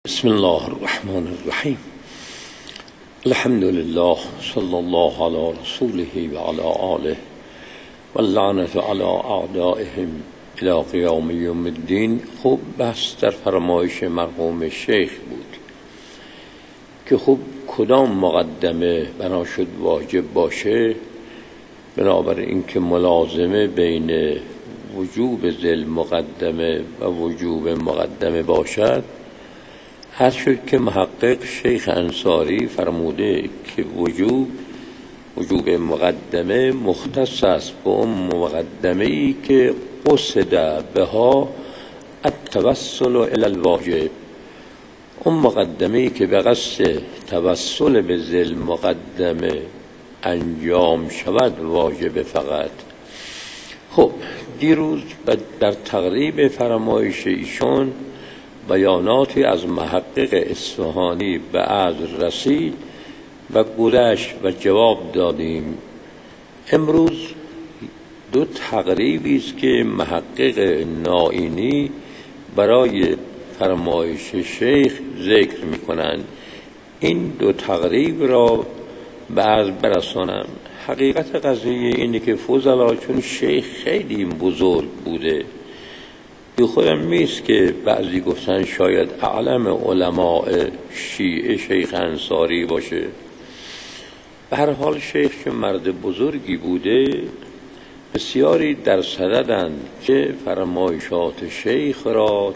بسم الله الرحمن الرحیم. الحمد لله صلی الله علی رسوله و علی آله و اللعنة علی اعدائهم الی قیام یوم الدین. خب بحث در فرمایش مرحوم شیخ بود که خب کدام مقدمه بنا شد واجب باشه، بنابر اینکه ملازمه بین وجوب ذل مقدمه و وجوب مقدمه باشد. هر شد که محقق شیخ انصاری فرموده که وجوب مقدمه مختص است به اون مقدمه‌ای که قصد بها التوسل الی الواجب، اون مقدمه‌ای که به قصد توسل به ذل مقدمه انجام شود واجب فقط. خب دیروز در تقریب فرمایش ایشون بیاناتی از محقق اصفهانی به عرض رسید و گذشت و جواب دادیم. امروز دو تقریبی است که محقق نائینی برای فرمایش شیخ ذکر می‌کنند. این دو تقریب را به عرض برسانم. حقیقت قضیه اینه که فضلا چون شیخ خیلی بزرگ بوده، خودم میست که بعضی گفتن شاید اعلم علماء شیعه شیخ انصاری باشه. به هر حال شیخ چون مرد بزرگی بوده، بسیاری در صددند که فرمایشات شیخ را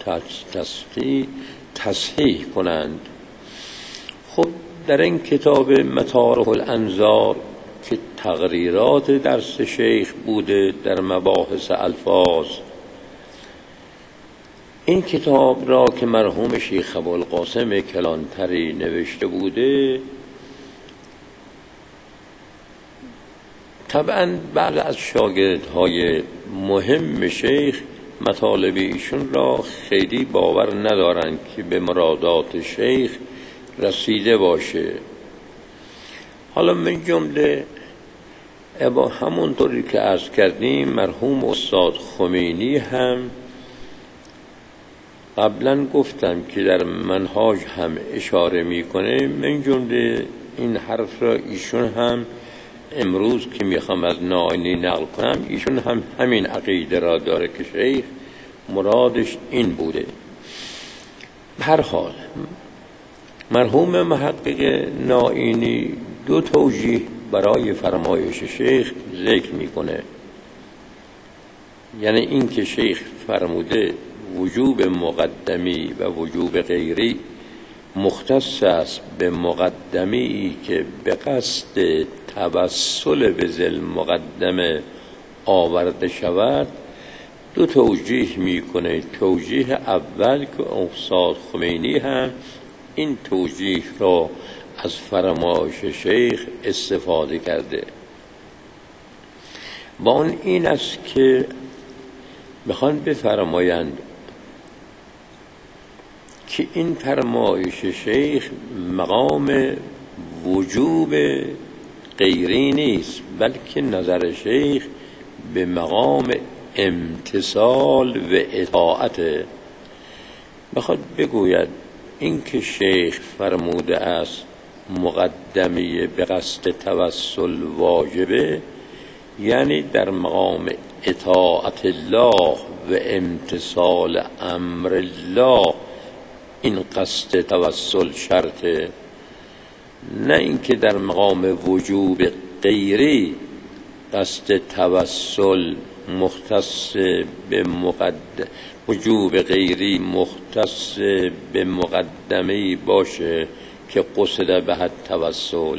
تصحیح کنند. خب در این کتاب مطارح الانظار که تقریرات درس شیخ بوده در مباحث الفاظ، این کتاب را که مرحوم شیخ ابوالقاسم کلانتری نوشته بوده، طبعا بعض از شاگردهای مهم شیخ مطالب ایشون را خیلی باور ندارند که به مرادات شیخ رسیده باشه. حالا من جمله همونطوری که عرض کردیم مرحوم استاد خمینی هم قبلا گفتم که در منهاج هم اشاره میکنه. من جمله این حرف را ایشون هم امروز که میخوام از نائینی نقل کنم، ایشون هم همین عقیده را داره که شیخ مرادش این بوده. به هر حال مرحوم محقق نائینی دو توجیه برای فرمایش شیخ ذکر میکنه. یعنی این که شیخ فرموده وجوب مقدمی و وجوب غیری مختص است به مقدمی که به قصد توسل به ذل مقدمه آورده شود، دو توجیه میکنه. توجیه اول که استاد خمینی هم این توجیه را از فرمایش شیخ استفاده کرده، با اون این است که میخوان بفرمایند که این فرمایش شیخ مقام وجوب غیری نیست، بلکه نظر شیخ به مقام امتثال و اطاعت. میخواد بگوید این که شیخ فرموده است مقدمه به قصد توسل واجبه، یعنی در مقام اطاعت الله و امتثال امر الله این قصد توسل شرطه، نه اینکه در مقام وجوب غیری قصد توسل مختص به وجوب غیری مختص به مقدمه‌ای باشه که قصد به توسل.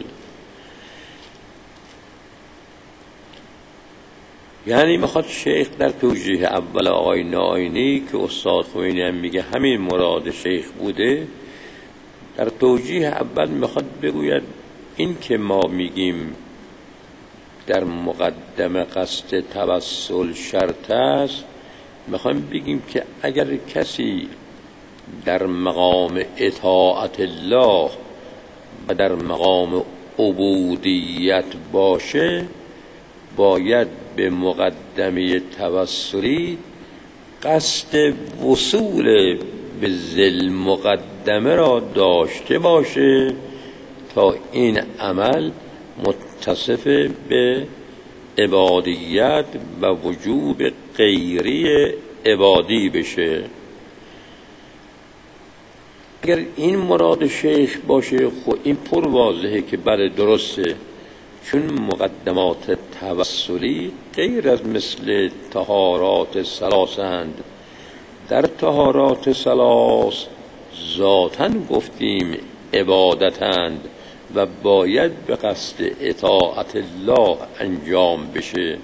یعنی میخواد شیخ در توجیه اول آقای نائینی که استاد خمینی هم میگه همین مراد شیخ بوده، در توجیه اول میخواد بگوید این که ما میگیم در مقدمه قصد توسل شرط است، میخوایم بگیم که اگر کسی در مقام اطاعت الله و در مقام عبودیت باشه، باید به مقدمه توسلی قصد وصول به ذل مقدمه را داشته باشه تا این عمل متصف به عبادیت و وجوب غیری عبادی بشه. اگر این مراد شیخ باشه خب این پر واضحه که بله درسته، چون مقدمات توسلی غیر از مثل طهارات ثلاثند. در طهارات ثلاث ذاتاً گفتیم عبادتند و باید به قصد اطاعت الله انجام بشه.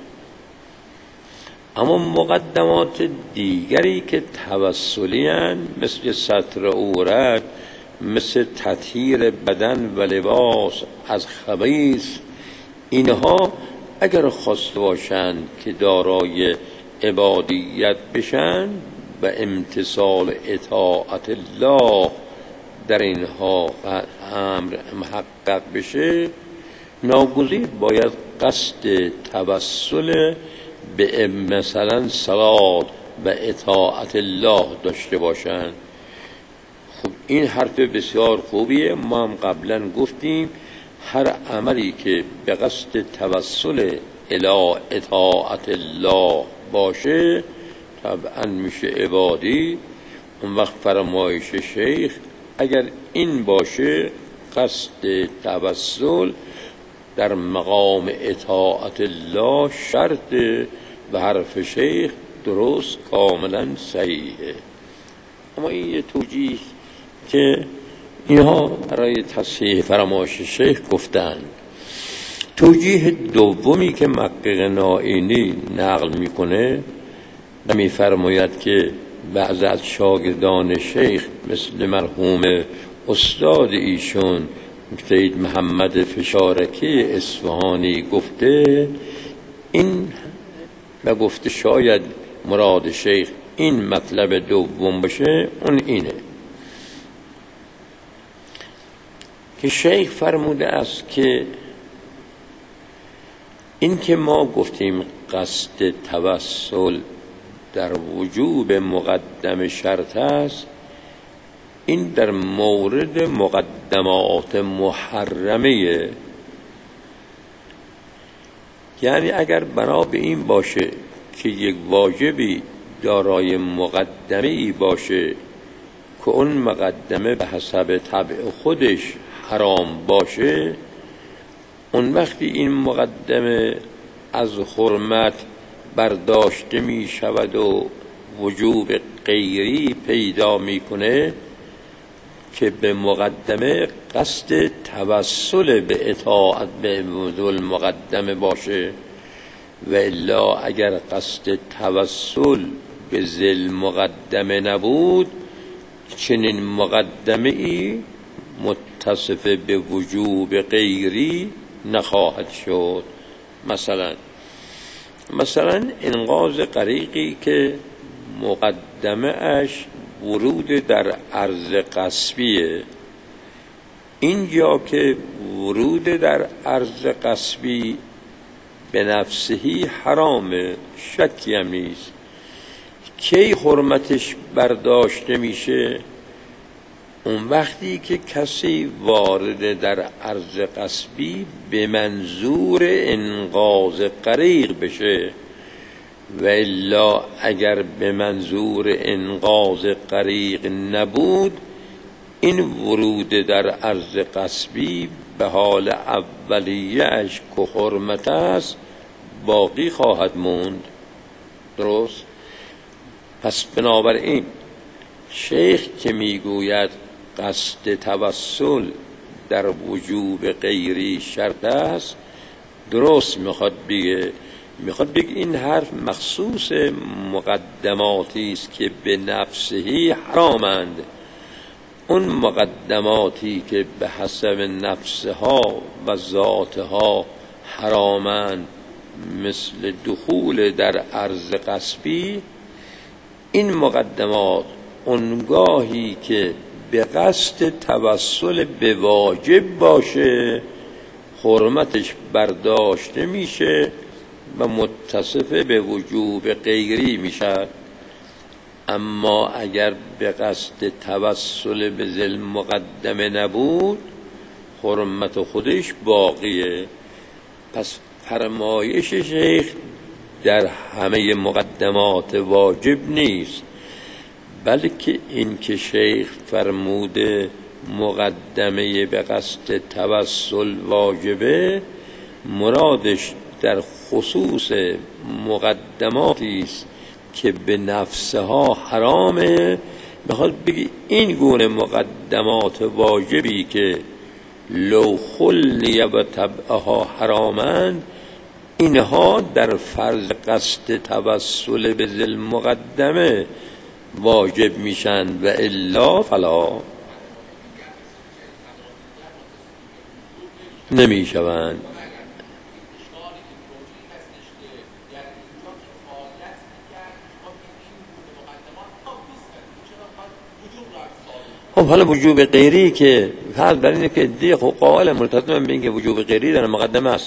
اما مقدمات دیگری که توسلی اند، مثل ستر عورت، مثل تطهیر بدن و لباس از خبیث، اینها اگر خواسته باشند که دارای عبادیت بشن و امتثال اطاعت الله در اینها امر محقق بشه، ناگزیر باید قصد توسل به مثلا صلات و اطاعت الله داشته باشند. خب این حرف بسیار خوبیه. ما هم قبلا گفتیم هر عملی که به قصد توسل الی اطاعت الله باشه طبعا میشه عبادی. اون وقت فرمایش شیخ اگر این باشه قصد توسل در مقام اطاعت الله شرطه و حرف شیخ درست کاملا صحیحه. اما این یه توجیه که اینها برای تصحیح فرمایش شیخ گفتن. توجیه دومی که محقق نائینی نقل میکنه و میفرماید که بعض از شاگردان شیخ مثل مرحوم استاد ایشون سید محمد فشارکی اصفهانی گفته این و گفته شاید مراد شیخ این مطلب دوم باشه، اون اینه که شیخ فرموده است که این که ما گفتیم قصد توسل در وجوب مقدم شرط است، این در مورد مقدمات محرمه. یعنی اگر بنا به این باشه که یک واجبی دارای مقدمه‌ای باشه که اون مقدمه به حسب طبع خودش حرام باشه، اون وقتی این مقدمه از حرمت برداشته می شود و وجوب غیری پیدا می کنه که به مقدمه قصد توسل به اطاعت به مقدمه باشه، و الا اگر قصد توسل به ذل مقدمه نبود چنین مقدمه ای متصف به وجوب غیری نخواهد شد. مثلا انقاذ غریقی که مقدمه اش ورود در ارض غصبیه، اینجا که ورود در ارض غصبی به نفسهی حرامه، شکی هم نیست. کی حرمتش برداشته میشه؟ اون وقتی که کسی وارد در ارض غصبی به منظور انقاذ غریق بشه، و الا اگر به منظور انقاذ غریق نبود این ورود در ارض غصبی به حال اولیه‌اش که حرمت است باقی خواهد موند. درست؟ پس بنابراین شیخ که میگوید قصد توسل در وجوب غیری شرط است، درست میخواد بگه این حرف مخصوص مقدماتی است که به نفسهی حرامند. اون مقدماتی که به حسب نفسها و ذاتها حرامند مثل دخول در ارض غصبی، این مقدمات اونگاهی که به قصد توسل به واجب باشه حرمتش برداشته میشه و متصف به وجوب غیری میشه. اما اگر به قصد توسل به ذل مقدمه نبود حرمت خودش باقیه. پس فرمایش شیخ در همه مقدمات واجب نیست، بلکه این که شیخ فرموده مقدمه به قصد توسل واجبه، مرادش در خصوص مقدماتی است که به نفسها حرامه. میخواد بگی این گونه مقدمات واجبی که لو خلی و طبعها حرامند، اینها در فرض قصد توسل به ذل مقدمه واجب میشن و الا فلا نمیشوند. خب حالا وجوب غیری که فرض بر اینه که دیگه قائل ملتزم به اینکه وجوب غیری در مقدمه است.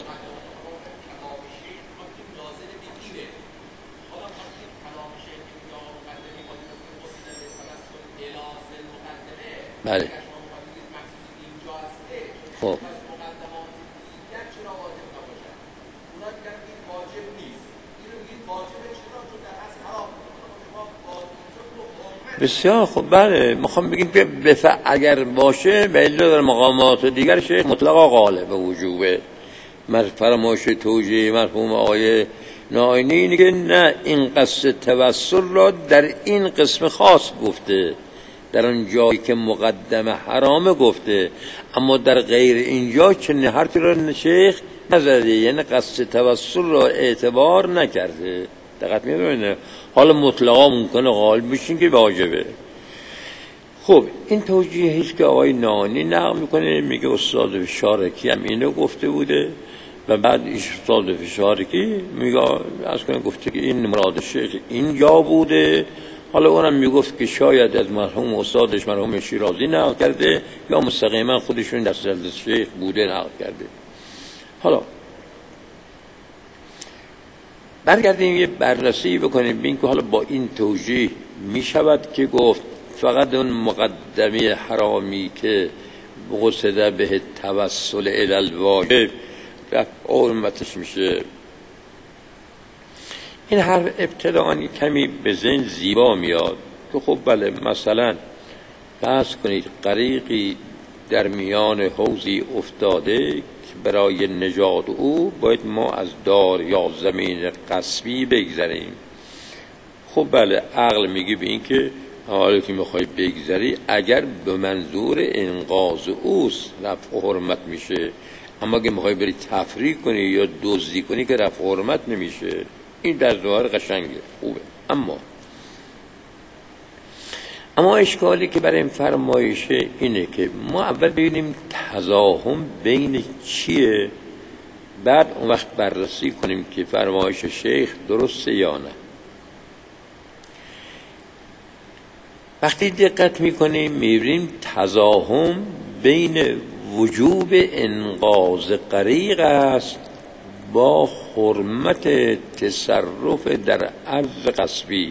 بله. خب بسیار خوب. بله میخوام بگیم که اگر باشه به علت در مقامات دیگر شیخ مطلقا قائل به وجوبه. فرمایش توجیه مرحوم آیه ناینی اینه که نه، این قصد توسل را در این قسم خاص گفته، در اون جایی که مقدمه حرامه گفته، اما در غیر اینجا چنین حرفی را شیخ نزده، یعنی قصد توسل را اعتبار نکرده. دقت می‌کنید؟ حالا مطلقا ممکنه قائل بشین که واجبه. خب این توجیه است که آقای نانی نقل میکنه، میگه استاد فشارکی هم اینو گفته بوده و بعد استاد فشارکی میگه از کنه گفته که این مراد شیخ اینجا بوده. حالا اونم میگفت که شاید از مرحوم استادش مرحوم شیرازی نقل کرده یا مستقیما خودشون در سلسله شیخ بوده نقل کرده. حالا برگردیم یه بررسی بکنیم ببین که حالا با این توجیه میشود که گفت فقط اون مقدمه حرامی که قصد به توسل الی الواجب رفع حرمتش میشه. این حرف ابتداً کمی به ذهن زیبا میاد که خب بله، مثلا فرض کنید غریقی در میان حوضی افتاده که برای نجات او باید ما از دار یا زمین غصبی بگذریم. خب بله، عقل میگه به این که حالا که میخوای بگذری اگر به منظور انقاذ اوست رفع حرمت میشه، اما اگه میخوای بری تفریق کنی یا دزدی کنی که رفع حرمت نمیشه. این در ظاهر قشنگه، خوبه، اما اشکالی که برای این فرمایشه اینه که ما اول ببینیم تضاهم بین چیه، بعد اون وقت بررسی کنیم که فرمایش شیخ درسته یا نه. وقتی دقت میکنیم میبینیم تضاهم بین وجوب انقاذ غریق است با حرمت تصرف در ارض غصبی.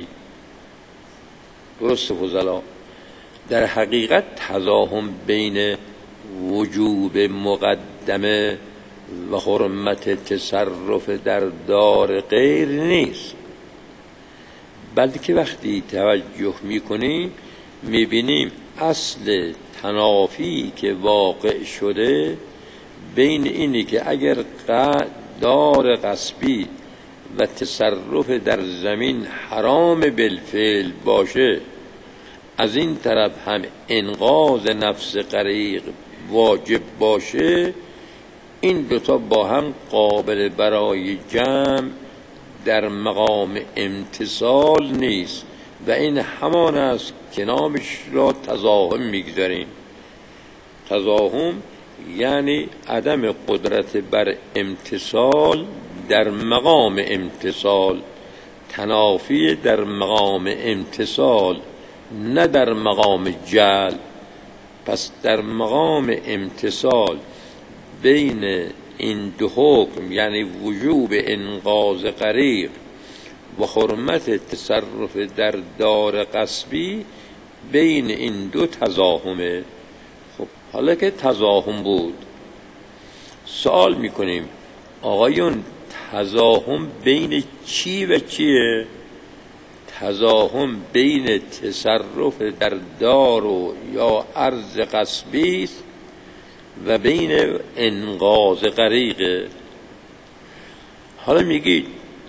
درست فضلا؟ در حقیقت تضاهم بین وجوب مقدمه و حرمت تصرف در دار غیر نیست، بلکه وقتی توجه میکنیم میبینیم اصل تنافی که واقع شده بین اینی که اگر دار غصبی و تصرف در زمین حرام بالفعل باشه، از این طرف هم انقاذ نفس غریق واجب باشه، این دوتا با هم قابل برای جمع در مقام امتصال نیست و این همان است که نامش را تضاهم میگذاریم. تضاهم یعنی عدم قدرت بر امتصال در مقام امتصال، تنافی در مقام امتصال نه در مقام جعل. پس در مقام امتصال بین این دو حکم، یعنی وجوب انقاذ غریق و حرمت تصرف در دار غصبی بین این دو تزاحمه. خب حالا که تزاحم بود، سوال میکنیم آقایون تزاحم بین چی و چیه؟ تزاحم بین تصرف در دار و یا ارض غصبی است و بین انقاذ غریقه. حالا میگید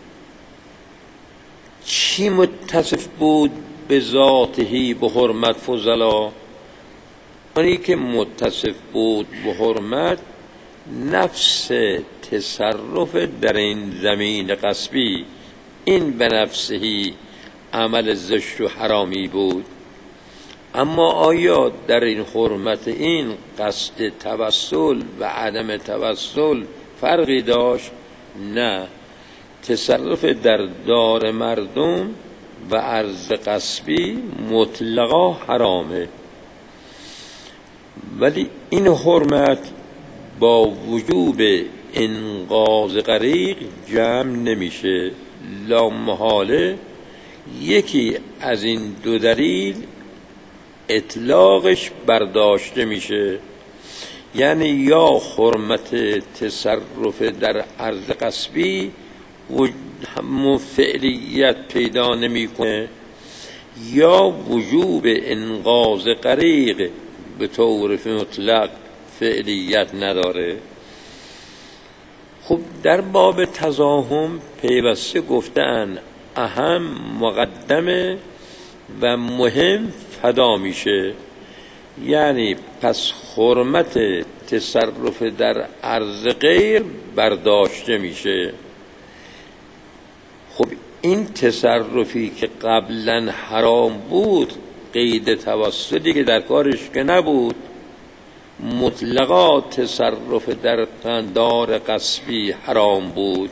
چی متصف بود به ذاته به حرمت فضلا؟ اونی که متصف بود به حرمت نفس تصرف در این زمین غصبی، این به نفسهی عمل زشت و حرامی بود. اما آیا در این حرمت این قصد توسل و عدم توسل فرقی داشت؟ نه، تصرف در دار مردم و ارض غصبی مطلقا حرامه، ولی این حرمت با وجوب انقاذ غریق جمع نمیشه. لا محاله یکی از این دو دلیل اطلاقش برداشته میشه، یعنی یا حرمت تصرف در ارض غصبی فعلیت پیدا نمیکنه، یا وجوب انقاذ غریق به طور مطلق فعلیت نداره. خب در باب تزاحم پیوسته گفتن اهم مقدمه و مهم فدا میشه، یعنی پس حرمت تصرف در ارض غیر برداشته میشه. خب این تصرفی که قبلا حرام بود، قید توسلی که در کارش که نبود، مطلقا تصرف در دار غصبی حرام بود.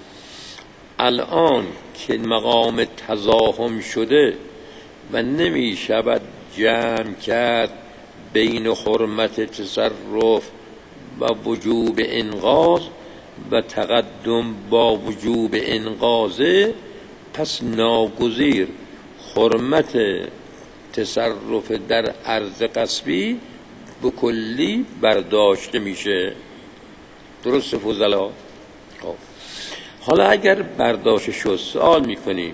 الان که مقام تزاحم شده و نمی شود جمع کرد بین حرمت تصرف و وجوب انقاذ و تقدم با وجوب انقاذه، پس ناگزیر حرمت تصرف در ارض غصبی به کلی برداشته میشه. درست فضلا؟ حالا اگر برداشته شد، سوال میکنیم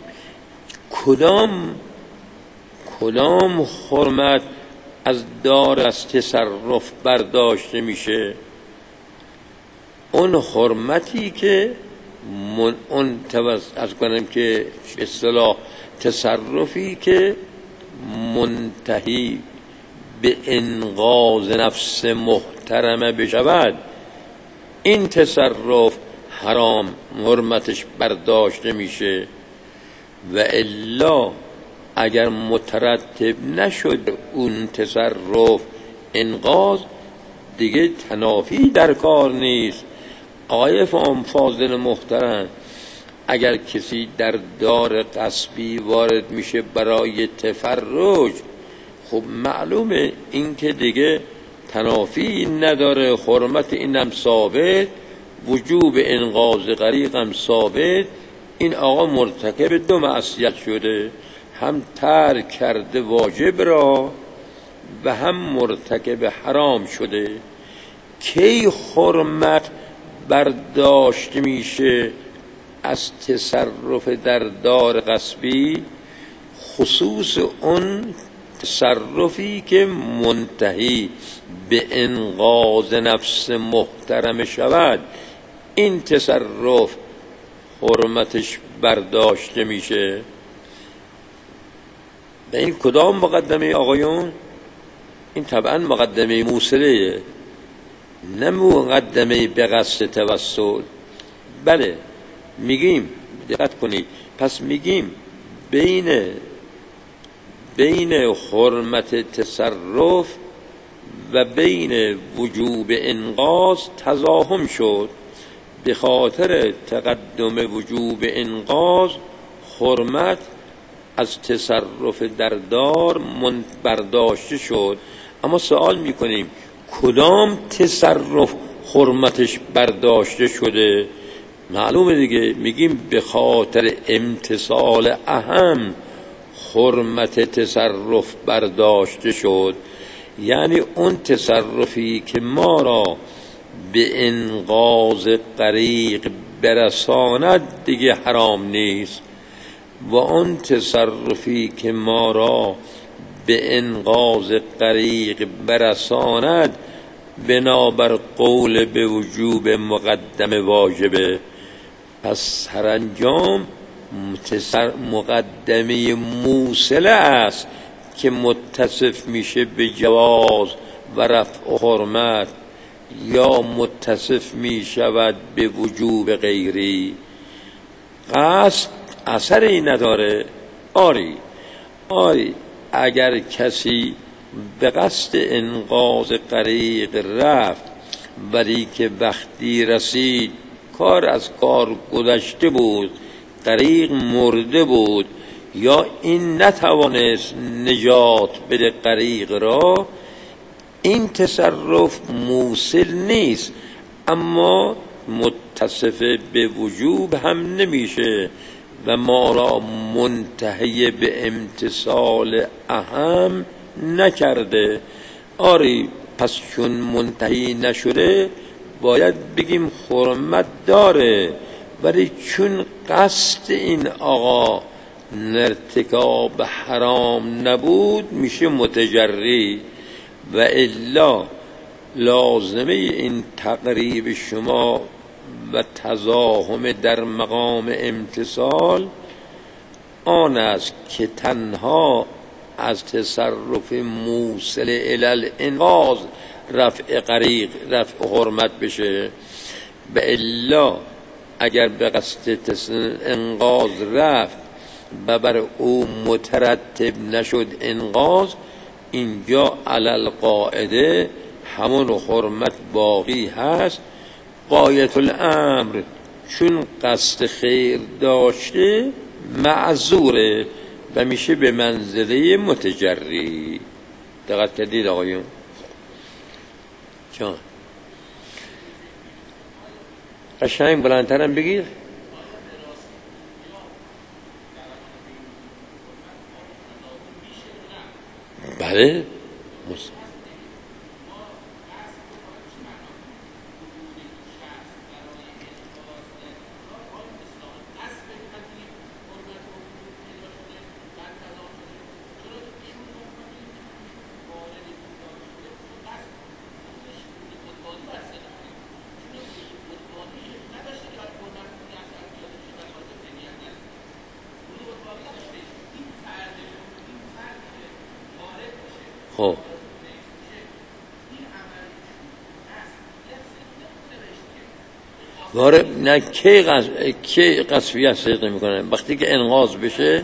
کدام حرمت از دار از تصرف برداشته میشه؟ اون حرمتی که از کنم که اصطلاح تصرفی که منتهی به انقاذ نفس محترمه بشود، این تصرف حرام حرمتش برداشته میشه. و الا اگر مترتب نشد اون تصرف انقاذ، دیگه تنافی در کار نیست. آقای فاضل محترم، اگر کسی در دار غصبی وارد میشه برای تفرج، خب معلومه این که دیگه تنافی نداره، حرمت اینم ثابت، وجوب انقاذ غریق هم ثابت. این آقا مرتکب دو معصیت شده، هم ترک کرده واجب را و هم مرتکب حرام شده. کی حرمت برداشت میشه از تصرف در دار غصبی؟ خصوص اون تصرفی که منتهی به انقاذ نفس محترم شود، این تصرف حرمتش برداشته میشه. به این کدام مقدمه آقایون؟ این طبعا مقدمه موصله، نه مقدمه به قصد توسل. بله میگیم، دقت کنید، پس میگیم بین حرمت تصرف و بین وجوب انقاذ تزاحم شد. به خاطر تقدم وجوب انقاذ حرمت از تصرف در دار برداشته شد. اما سوال میکنیم کدام تصرف حرمتش برداشته شده؟ معلومه دیگه، میگیم به خاطر امتصال اهم حرمت تصرف برداشته شد. یعنی اون تصرفی که ما را به انقاذ غریق برساند دیگه حرام نیست، و اون تصرفی که ما را به انقاذ غریق برساند بنابر قول به وجوب مقدم واجبه. پس سرانجام مقدمه موصله است که متصف میشه به جواز و رفع حرمت، یا متصف میشود به وجوب غیری. قصد اثری نداره. آری اگر کسی به قصد انقاذ غریق رفت، ولی که وقتی رسید کار از کار گذشته بود، غریق مرده بود، یا این نتوانست نجات بده غریق را، این تصرف موصل نیست، اما متصف به وجوب هم نمیشه و ما را منتهی به امتصال اهم نکرده. پس چون منتهی نشده باید بگیم حرمت داره، ولی چون قصد این آقا ارتکاب حرام نبود میشه متجری. و الا لازمه این تقریب شما و تزاحم در مقام امتصال آن است که تنها از تصرف موصل الی الانقاذ رفع غریق، رفع حرمت بشه. و الا اگر به قصد انقاذ رفت و بر او مترتب نشد انقاذ، اینجا علل قاعده همون حرمت باقی هست. غایت الامر چون قصد خیر داشته معذوره و میشه به منزله متجری. دقت کردید آقایون؟ جان قشنگ بلندترم بگید. بله خب نه کی قصفیت صدق میکنه وقتی که انقاذ بشه.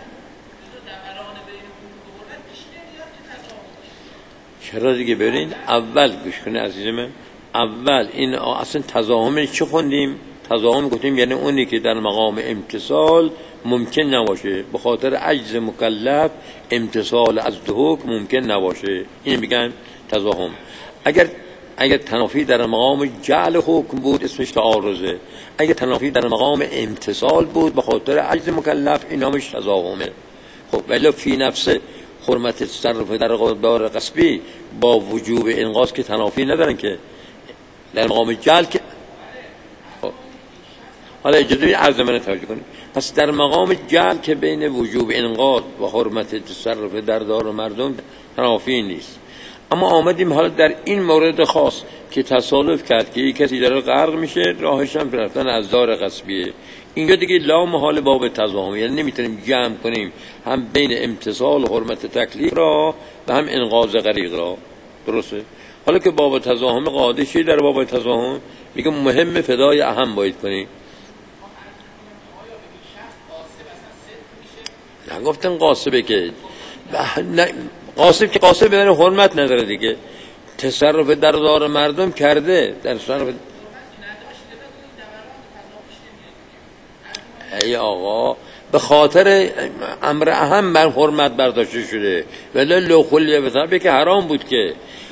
چرا دیگه؟ برین اول گوش کنه عزیزم. اول این اصلا تزاحم چی خوندیم؟ تزاحم گفتیم یعنی اونی که در مقام امتصال ممکن نباشه، به خاطر عجز مکلف امتصال از دو حکم ممکن نباشه، این میگن تزاحم. اگر تنافی در مقام جعل حکم بود اسمش تعارضه، اگر تنافی در مقام امتصال بود به خاطر عجز مکلف این نامش تزاحمه. خب ولی فی نفس حرمت تصرف در دار غصبی با وجوب انقاذ که تنافی ندارن که در مقام جعل که حالا اجازه عرض من توجه کنید. پس در مقام جعل که بین وجوب انقاذ و حرمت تصرف در دار مردم تنافی نیست، اما آمدیم حالا در این مورد خاص که تصادف کرد که یک کسی داره غرق میشه، راهش هم رفتن از دار غصبیه، اینجا دیگه لا محال باب تزاحم، یعنی نمیتونیم جمع کنیم هم بین امتصال و حرمت تکلیف را و هم انقاذ غریق را. درسته؟ حالا که باب تزاحم قاعده چیه در باب تزاحم؟ میگه مهم فدای اهم باید کنی. نگفتن قاصبه که قاصب بدن حرمت نداره دیگه، تصرف در دار مردم کرده، در تصرف. ای آقا به خاطر امر اهم بر حرمت برداشته شده، ولی لو خلیه بطبعه که حرام بود که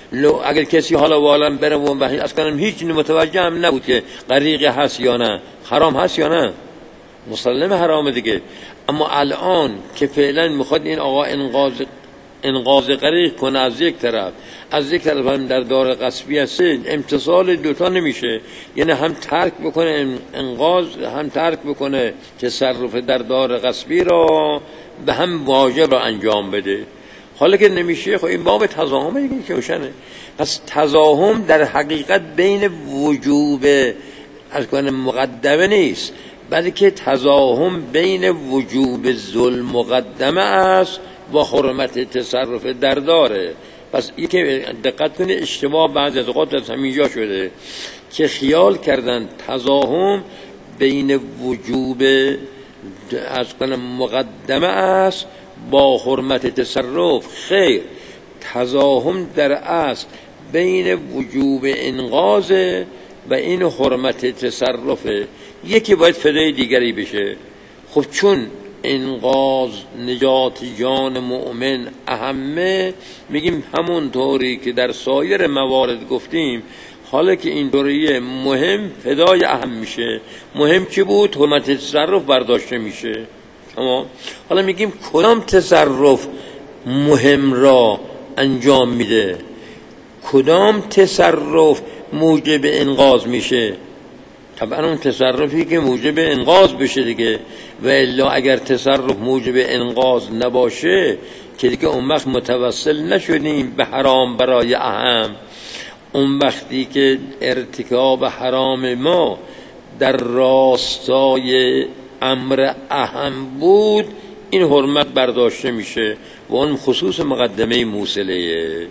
اگر کسی حالا والا بره و اصلا هیچ متوجه هم نبود که غریق هست یا نه، حرام هست یا نه، مسلم حرامه دیگه. اما الان که فعلا میخواد این آقا انقاذ غریق کنه از یک طرف هم در دار غصبی هست، امتصال دوتا نمیشه، یعنی هم ترک بکنه انقاذ، هم ترک بکنه تصرف در دار غصبی را، به هم واجب را انجام بده. حالا که نمیشه، خب این باب تضاهمه دیگه که روشنه. پس تضاهم در حقیقت بین وجوب از کنه مقدمه نیست، بلکه تضاهم بین وجوب ظلم مقدمه است با حرمت تصرف در داره. پس یکی دقت کنه، اشتباه بعضی از اوقات از همینجا شده که خیال کردن تضاهم بین وجوب از کنه مقدمه است با حرمت تصرف. خیر، تضاهم در اصل بین وجوب انقاذ و این حرمت تصرفه، یکی باید فدای دیگری بشه. خب چون انقاذ نجات جان مؤمن اهمه، میگیم همون طوری که در سایر موارد گفتیم، حالا که این طوریه مهم فدای اهم میشه. مهم چی بود؟ حرمت تصرف برداشته میشه. تمام. حالا میگیم کدام تصرف مهم را انجام میده، کدام تصرف موجب انقاذ میشه؟ طبعا اون تصرفی که موجب انقاذ بشه دیگه، و الا اگر تصرف موجب انقاذ نباشه که دیگه اون وقت متوسل نشدیم به حرام برای اهم. اون وقتی که ارتکاب حرام ما در راستای امر اهم بود، این حرمت برداشته میشه و اون خصوص مقدمه موصله.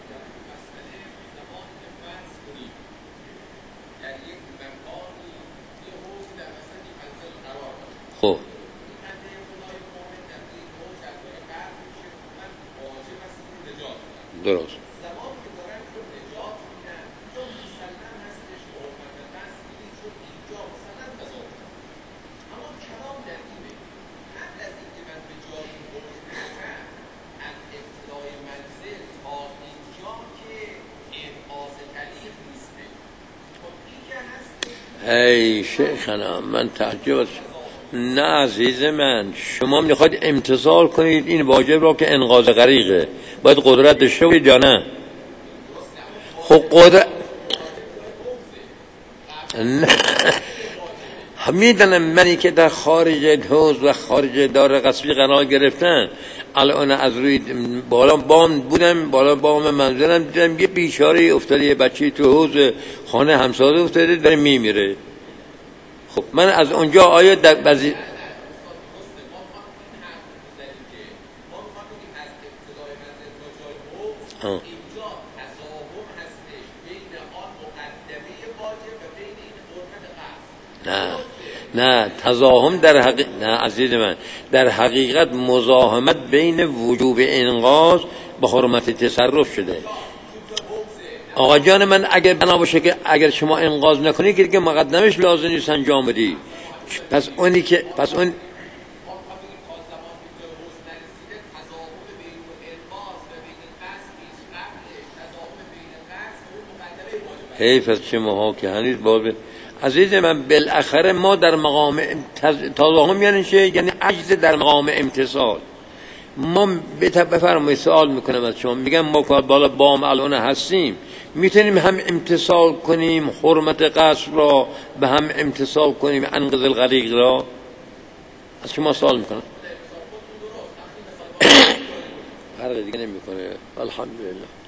خب درست. ای شیخنا من تعجب. نه عزیز من، شما میخواید امتثال کنید این واجب را که انقاذ غریقه، باید قدرت داشته باشید یا نه؟ خب قدرت میدونم منی که در خارج حوض و خارج دار غصبی قرار گرفتن، الان از روی بالا بام بودم، بالا بام منزلم، دیدم یه بیچاره افتاده، یه بچه تو حوض خانه همسایه افتاده داره میمیره. خب من از اونجا آیا در بعضی نه تضاهم در حقیقت، نه عزیز من، در حقیقت مزاحمت بین وجوب انقاذ با حرمت تصرف شده. آقا جان من، اگر بنا باشه که اگر شما انقاذ نکنی که دیگه مقدمش لازم نیست انجام بدی، پس اونی که اون حیف از شما که هنوز باب عزیز من، بالاخره ما در مقام تضاهم یعنی چه؟ یعنی عجز در مقام امتصال. ما بفرمایید سوال میکنم از شما، میگم ما بالا بام الان هستیم، میتونیم هم امتصال کنیم حرمت قصر را، به هم امتصال کنیم انقاذ الغریق را؟ از شما سوال میکنم. فرق دیگه نمیکنه. الحمدلله.